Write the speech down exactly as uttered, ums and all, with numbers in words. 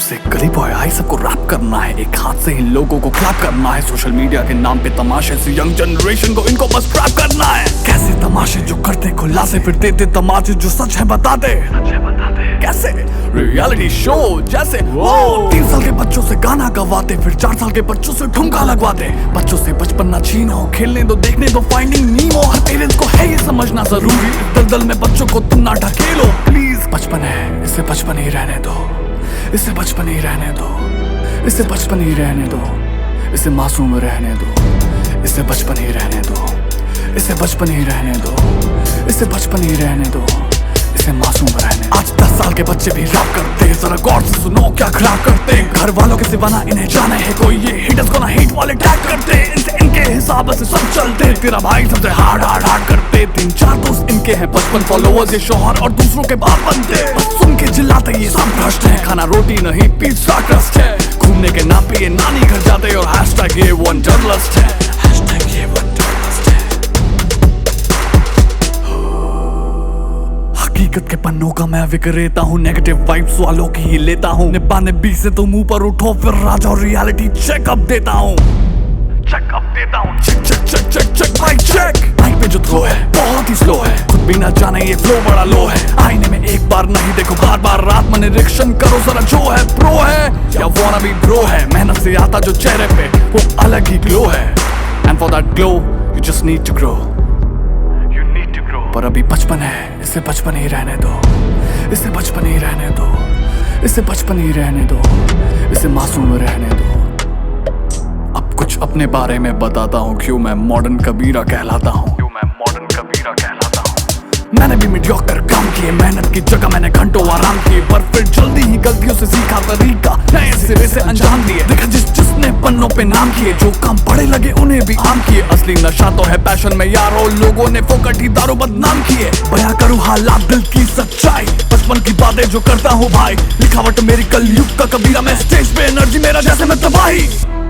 से गली boy I सबको रैप करना है, एक हाथ से इन लोगों को क्लैप करना है। सोशल मीडिया के नाम पे तमाशे से यंग जनरेशन को इनको बस ट्रैप करना है। कैसे तमाशे जो करते खुला से फिर देते तमाचे जो सच है बता दे, कैसे रियलिटी शो जैसे वो तीन साल के बच्चों से गाना गवाते फिर चार साल के बच्चों से ठुमका लगवाते। बच्चों से बचपन ना छीनो, खेलने दो देखने दो फाइंडिंग नीमो। हर पेरेंट्स को है ये समझना जरूरी, दलदल में बच्चों को तुम ना ढकेलो प्लीज। बचपन है इसे बचपन ही रहने दो, इसे बचपन ही रहने दो, इसे बचपन ही रहने दो, इसे मासूम रहने दो, इसे बचपन ही रहने दो, इसे बचपन ही रहने दो, इसे बचपन ही रहने दो, इसे मासूम रहने दो। आज दस साल के बच्चे भी रैप करते, जरा गौर से सुनो क्या खराब करते। घर वालों के सिवा ना इन्हें जाने है कोई, ये हिटर्स को ना हिट वाले टैग करते। इनसे इनके हिसाब से सब चलते, तेरा भाई सबसे हार्ड हार्ड हार्ड करते। तीन चार दोस्त इनके हैं पचपन फॉलोअर्स, ये शोहर और दूसरों के बाप बनते। बस सुन के चिल्लाते ये सब भ्रष्ट है, खाना रोटी नहीं पिज्जा क्रस्ट है। घूमने के नाम पे ये नानी घर जाते और हैशटैग ये वन जर्नलिस्ट है, हैशटैग ये वन जर्नलिस्ट है। हकीकत के पन्नों का मैं विक्रेता हूँ, नेगेटिव वाइब्स वालों की ही लेता हूँ। निब्बाने बीस से तुम ऊपर उठो फिर राजा और रियलिटी चेकअप देता हूँ, चेकअप देता हूँ। Check check check check check mic check. Mic पे जो थ्रो है बहुत ही स्लो है, खुद भी ना जाने ये फ्लो बड़ा लो है। आईने में एक बार नहीं देखो बार बार, रात में निरीक्षण करो जरा जो है प्रो है या वाना भी ब्रो है। मेहनत से आता जो चेहरे पे वो अलग ही ग्लो है, and for that glow you just need to grow, you need to grow. पर अभी बचपन है इसे बचपन ही रहने दो, इसे बचपन ही रहने दो, इसे बचपन ही रहने दो, इसे मासूम रहने दो। अब कुछ अपने बारे में बताता हूँ, क्यों मैं मॉडर्न कबीरा कहलाता हूँ, क्यों मैं मॉडर्न कबीरा कहलाता हूँ। मैंने भी मीडियोकर काम किए, मेहनत की जगह मैंने घंटों आराम किए, पर फिर जल्दी ही गलतियों से सीखा तरीका, नए सिरे से अंजाम दिए। देखा जिस जिसने पन्नों पे नाम किए, जो काम पढ़े लगे उन्हें भी आम किए। असली नशा तो है पैशन में यारो, लोगों ने फोकट ही दारू बदनाम किए। बयां करूँ हालात दिल की सच्चाई, बचपन की बातें जो करता हूँ भाई। लिखावट मेरी कलयुग का कबीरा, मैं स्टेज पे एनर्जी मेरा जैसे मैं तबाही।